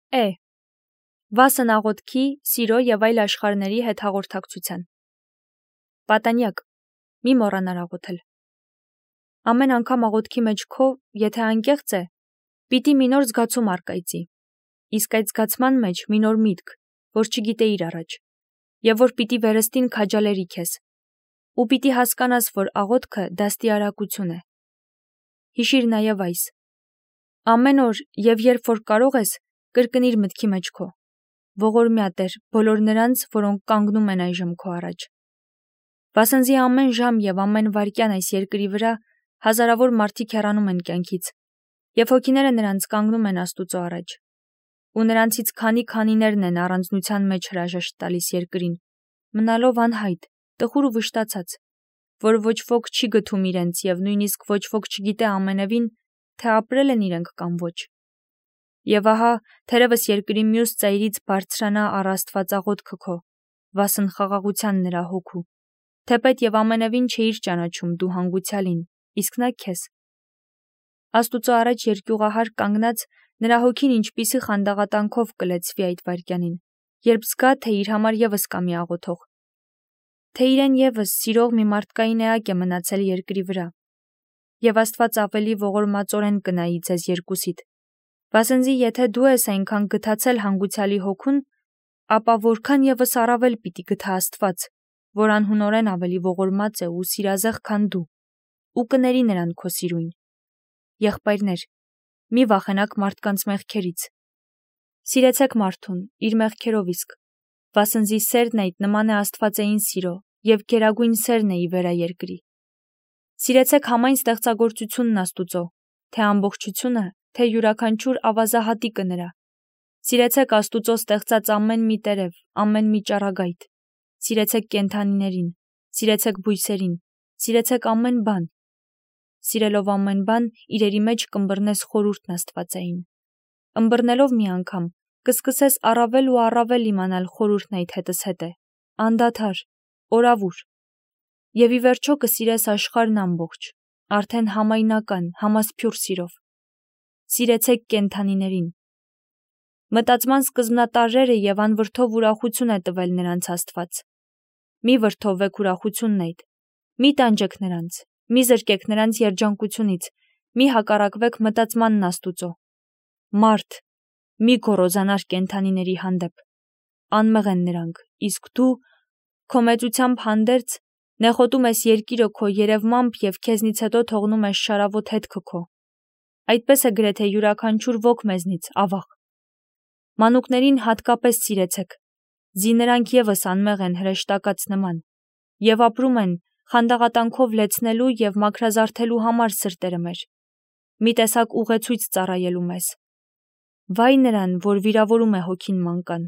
Է. Վասն աղոթքի, սիրո եւ այլ աշխարհների հետ հաղորդակցության։ Պատանյակ. Մի մոռանար աղոթել։ Ամեն անգամ աղոթքի մեջ քո, եթե անկեղծ է, պիտի մի նոր զգացում առկայծի։ Իսկ այդ զգացման մեջ մի նոր միտք, որ չգիտեիր առաջ, եւ որ պիտի վերստին քաջալերի քեզ։ Ու պիտի հասկանաս, որ աղոթքը դաստիարակություն է։ Հիշիր նաեւ այս. ամեն օր եւ երբ որ կարող ես, կրկնիր մտքի մեջ քո. ողորմյա Տեր բոլոր նրանց, որոնք կանգնում են այժմ քո առաջ։ Վասնզի ամեն ժամ եւ ամեն վայրկյան այս երկրի վրա հազարավոր մարդիկ հեռանում են կյանքից, եւ հոգիները նրանց կանգնում են Աստուծո առաջ։ Ու նրանցից քանիներն են առանձնության մեջ հրաժեշտ տալիս երկրին, մնալով անհայտ, տխուր ու վշտացած, որ ոչ ոք չի գթում իրենց եւ նույնիսկ ոչ ոք չգիտե ամենևին, թե ապրել են իրենք կամ ոչ։ Եվ ահա, թերևս երկրի մյուս ծայրից բարձրանա առ Աստված աղոթքը քո, վասն խաղաղության նրա հոգու, թեպետ եւ ամենևին չէիր ճանաչում դու հանգուցյալին, իսկ նա քեզ։ Աստուծո առաջ երկյուղահար կանգնած նրա հոգին ինչպիսի խանդաղատանքով կլեցվի այդ վայրկյանին, երբ զգա, թե իր համար եւս կա մի աղոթող, թե իրեն եւս սիրող մի մարդկային էակ է մնացել երկրի վրա, եւ Աստված ավելի ողորմածորեն կնայի ձեզ երկուսիդ, վասնզի եթե դու ես այնքան գթացել հանգուցյալի հոգուն, ապա որքան եւս առավել պիտի գթա Աստված, որ անհունորեն ավելի ողորմած է ու սիրազեղ քան դու, ու կների նրան քո սիրուն։ Եղբայրներ, մի վախենաք մարդկանց մեղքերից։ Սիրեցեք մարդուն, իր մեղքերով իսկ, վասնզի սերն այդ նման է Աստվածային սիրո եւ գերագույն սերն է ի վերաերկրի։ Սիրեցեք համայն ստեղծագործությունն Աստուծո, թե ամբողջությունը, թե յուրաքանչյուր ավազահատիկը նրա։ Սիրեցեք Աստուծո ստեղծած ամեն մի տերև, ամեն մի ճառագայթ։ Սիրեցեք կենդանիներին, սիրեցեք բույսերին, սիրեցեք ամեն բան։ Սիրելով ամեն բան, իրերի մեջ կըմբռնես խորհուրդն Աստվածային։ Ըմբռնելով մի անգամ, կսկսես առավել ու առավել իմանալ խորհուրդն այդ հետը, անդադար, օրավուր։ Եվ ի վերջո կսիրես աշխարհն ամբողջ, արդեն համայնական, համասփյուռ սիրով։ Սիրեցեք կենդանիներին։ Մտածման սկզբնատարրերը եւ անվրդով ուրախություն է տվել նրանց Աստված։ Մի վրդովվեք ուրախությունն այդ, մի տանջեք նրանց, մի զրկեք նրանց երջանկությունից, մի հակառակվեք մտածմանն Աստուծո։ Մարդ, մի գոռոզանար կենդանիների հանդեպ։ Անմեղ են նրանք, իսկ դու քո մեծությամբ հանդերձ նեղոտում ես երկիրը քո երևմամբ եւ քեզնից հետո թողնում ես շարավոտ հետքը քո։ Այդպես է գրեթե յուրաքանչյուր ոք մեզնից, ավաղ։ Մանուկներին հատկապես սիրեցեք, զի նրանք եւս անմեղ են հրեշտակած նման, եւ ապրում են խանդաղատանքով լեցնելու եւ մաքրազարդելու համար սրտերը մեր, մի տեսակ ուղեցույց ծառայելու մեզ։ Վայ նրան, որ վիրավորում է հոգին մանկան։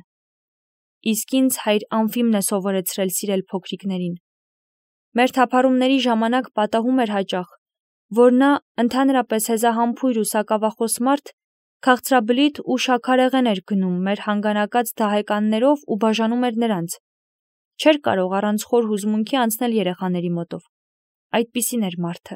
Իսկ ինձ հայր Անֆիմն է սովորեցրել սիրել փոքրիկներին։ Մեր թափառումների ժամանակ պատահում էր հաճախ, որ նա ընդհանրապես հեզահամբույր ու սակավախոս մարդ քաղցրաբլիթ ու շաքարեղեն էր գնում մեր հանգանակած դահեկաններով ու բաժանում էր նրանց։ Չէր կարող առանց խոր հուզմունքի անցնել երեխաների մոտով։ Այդպիսին էր մարդը։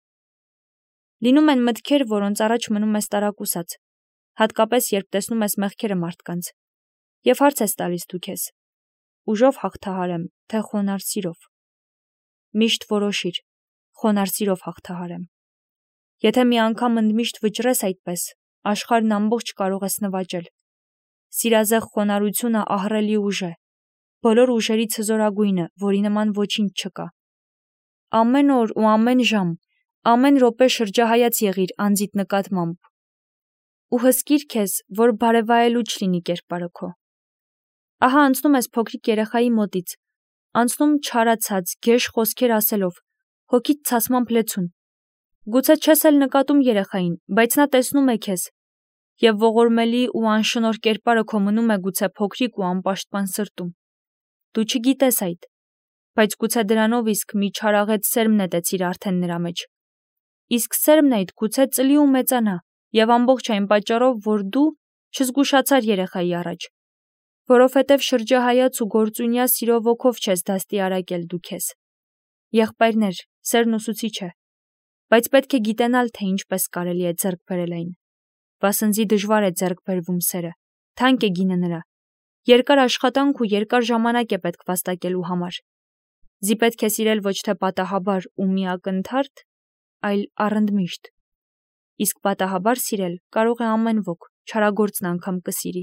Լինում են մտքեր, որոնց առաջ մնում ես տարակուսած, հատկապես երբ տեսնում ես մեղքերը մարդկանց, եւ հարց ես տալիս դու քեզ. ուժով հաղթահարեմ, թե խոնարհ սիրով։ Միշտ որոշիր, խոնարհ սիրով հաղթահարեմ։ Եթե մի անգամ ընդմիշտ վճռես այդպես, աշխարհն ամբողջ կարող ես նվաճել։ Սիրազեղ խոնարհությունը ահռելի ուժ է, բոլոր ուժերից հզորագույնը, որի նման ոչինչ չկա։ Ամեն օր ու ամեն ժամ, ամեն րոպե շրջահայաց եղիր անձիդ նկատմամբ ու հսկիր քեզ, որ բարևայելու չլինի կերպարը քո։ Ահա անցնում ես փոքրիկ երեխայի մոտից, անցնում չարացած, գեշ խոսքեր ասելով, հոգիդ ցասմամբ լեցուն։ Գուցե չես էլ նկատում երեխային, բայց նա տեսնում է քեզ, եւ ողորմելի ու անշնորհ կերպարը քո մնում է գուցե փոքրիկ ու անպաշտպան սրտում։ Դու չգիտես այդ, բայց գուցե դրանով իսկ մի չարաղետ սերմ նետեցիր արդեն նրա մեջ։ Իսկ սերմն այդ գուցե ծլի ու մեծանա, եւ ամբողջ այն պատճառով, որ դու չզգուշացար երեխայի առաջ, որովհետև շրջահայաց ու գործունյա սիրով ոգով չես դաստիարակել դու քեզ։ Եղբայրներ, սերն ուսուցիչ է, բայց պետք է գիտենալ, թե ինչպես կարելի է ձեռք բերել այն, վասնզի դժվար է ձեռք բերվում սերը, թանկ է գինը նրա։ Երկար աշխատանք ու երկար ժամանակ է պետք վաստակելու համար։ Ձի պետք է սիրել ոչ թե պատահաբար ու միակնթարթ, այլ առընդմիշտ։ Իսկ պատահաբար սիրել կարող է ամեն ոք, չարագործն անգամ կսիրի։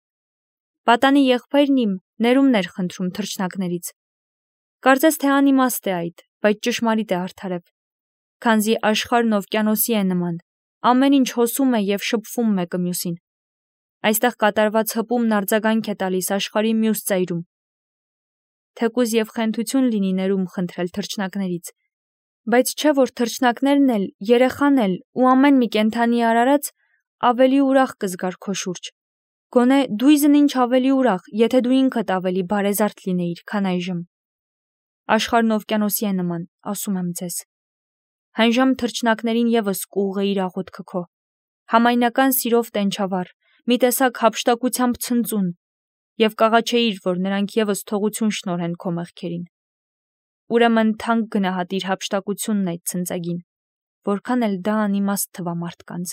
Պատանի եղբայրն իմ ներումներ խնդրում թռչնակներից։ Կարծես թե անիմաստ է այդ, բայց ճշմարիտ է արդարև։ Քանզի աշխարհն օվկիանոսի է նման, ամեն ինչ հոսում է և շփվում մեկը մյուսին։ Այստեղ կատարված հպումն արձագանք է տալիս աշխարհի մյուս ծայրում։ Թեկուզ և խենթություն լինի ներում խնդրել թռչնակներից, բայց չէ որ թռչնակներն էլ, երեխան էլ ու ամեն մի կենդանի արարած ավելի ուրախ կզգար քո շուրջ։ Գոնե դույզն ինչ ավելի ուրախ, եթե դու ինքդ ավելի բարեզարդ լինեիր, քան այժմ։ Աշխարհն օվկիանոսի է նման, ասում եմ ձեզ։ Հանժամ թռչնակներին ևս կուղղեիր աղոթքը քո, համայնական սիրով տենչավառ, մի տեսակ հափշտակությամբ ցնծուն, և կաղաչեիր, որ նրանք ևս թողություն շնորհեն քո մեղքերին։ Ուրեմն թանկ գնահատիր հափշտակությունն այդ ցնծագին, որքան էլ դա անիմաստ թվա մարդկանց։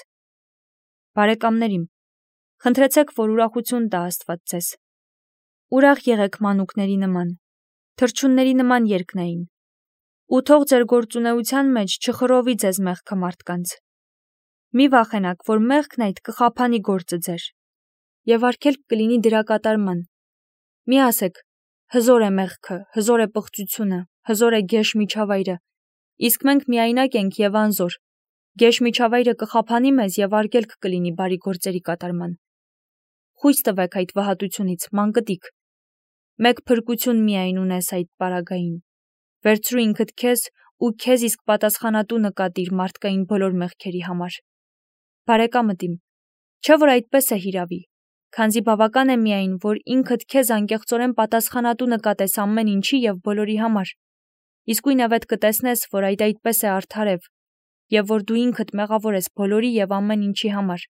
Բարեկամներ իմ, խնդրեցեք, որ ուրախություն տա Աստված ձեզ։ Ուրախ եղեք մանուկների նման, թռչունների նման երկնային, ու թող ձեր գործունեության մեջ չխռովի ձեզ մեղքը մարդկանց։ Մի վախենաք, որ մեղքն այդ կխափանի գործը ձեր, և արգելք կլինի դրա կատարման։ Մի ասեք, հզոր է մեղքը, հզոր է պղծությունը, հզոր է գեշ միջավայրը, իսկ մենք միայնակ ենք և անզոր։ Գեշ միջավայրը կխափանի մեզ և արգելք կլինի բարի գործերի կատարման։ Խույս տվեք այդ վհատությունից, մանկտիկ։ Մեկ փրկություն միայն ունես այդ պարագային։ Վերցրու ինքդ քեզ ու քեզ իսկ պատասխանատու նկատիր մարդկային բոլոր մեղքերի համար։ Բարեկամդ իմ, չէ որ այդպես է հիրավի, քանզի բավական է միայն, որ ինքդ քեզ անկեղծորեն պատասխանատու նկատես ամեն ինչի և բոլորի համար, իսկույնևեթ կտեսնես, որ այդ այդպես է արդարև, և որ դու ինքդ մեղավոր ես բոլորի և ամեն ինչի համար։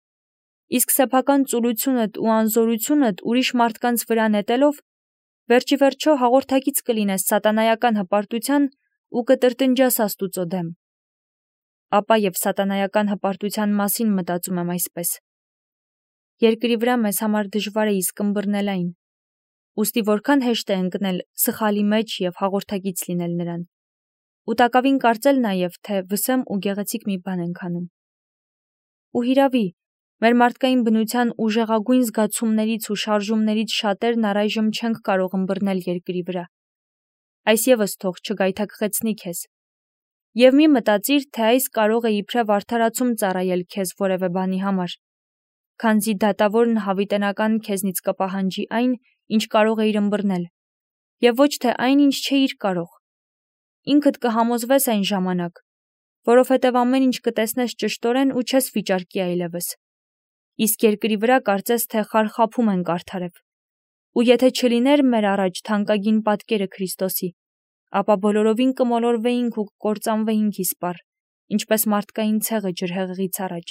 Իսկ սեփական ծուլությունդ ու անզորությունդ ուրիշ մարդկանց վրա նետելով, վերջի վերջո հաղորդակից կլինես սատանայական հպարտության ու կտրտնջաս Աստուծո դեմ։ Ապա և սատանայական հպարտության մասին մտածում եմ այսպես. երկրի վրա մեզ համար դժվար է իսկ ըմբռնել այն, ուստի որքան հեշտ է ընկնել սխալի մեջ և հաղորդակից լինել նրան, ու տակավին կարծել նաև, թե վսեմ ու գեղեցիկ մի բան ենք անում։ Ու հիրավի, մեր մարդկային բնության ուժեղագույն զգացումներից ու շարժումներից շատերն առայժմ չենք կարող ըմբռնել երկրի վրա։ Այս ևս թող չգայթակղեցնի քեզ։ Եվ մի մտածիր, թե այս կարող է իբրև արդարացում ծառայել քեզ որևէ բանի համար, քանզի դատավորն հավիտենական քեզնից կպահանջի այն, ինչ կարող էիր ըմբռնել, և ոչ թե այն, ինչ չէիր կարող։ Ինքդ կհամոզվես այն ժամանակ, որովհետև ամեն ինչ կտեսնես ճշտորեն ու չես վիճարկի այլևս։ Իսկ երկրի վրա կարծես թե խարխափում ենք արդարև։ Ու եթե չլիներ մեր առաջ թանկագին պատկերը Քրիստոսի, ապա բոլորովին կմոլորվեինք ու կկործանվեինք իսպառ, ինչպես մարդկային ցեղը ջրհեղեղից առաջ։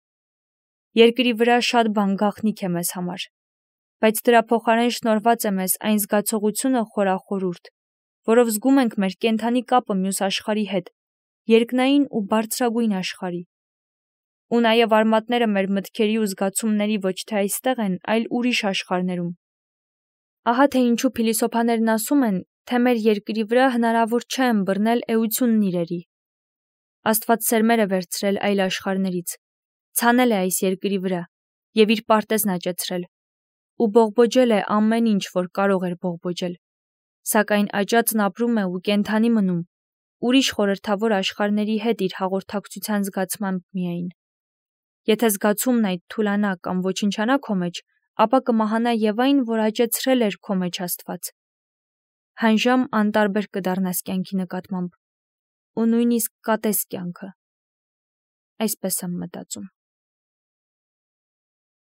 Երկրի վրա շատ բան գաղտնիք է մեզ համար, բայց դրա փոխարեն շնորհված է մեզ այն զգացողությունը խորախորուրդ, որով զգում ենք մեր կենդանի կապը մյուս աշխարհի հետ, երկնային ու բարձրագույն աշխարհի։ Ու նաև արմատները մեր մտքերի ու զգացումների ոչ թե այստեղ են, այլ ուրիշ աշխարհներում։ Ահա թե ինչու փիլիսոփաներն ասում են, թե մեր երկրի վրա հնարավոր չէ ըմբռնել էությունն իրերի։ Աստված սերմեր է վերցրել այլ աշխարհներից, ցանել է այս երկրի վրա և իր պարտեզն աճեցրել, ու բողբոջել է ամեն ինչ, որ կարող էր բողբոջել, սակայն աճածն ապրում է ու կենդանի մնում, ուրիշ խորհրդավոր աշխարհների հետ իր հաղորդակցության զգացմամբ միայն։ Եթե զգացումն այդ թուլանա կամ ոչնչանա քո մեջ, ապա կմահանա և այն, որ աճեցրել էր քո մեջ Աստված։ Հանժամ անտարբեր կդառնաս կյանքի նկատմամբ ու նույնիսկ կատես կյանքը։ Այսպես եմ մտածում։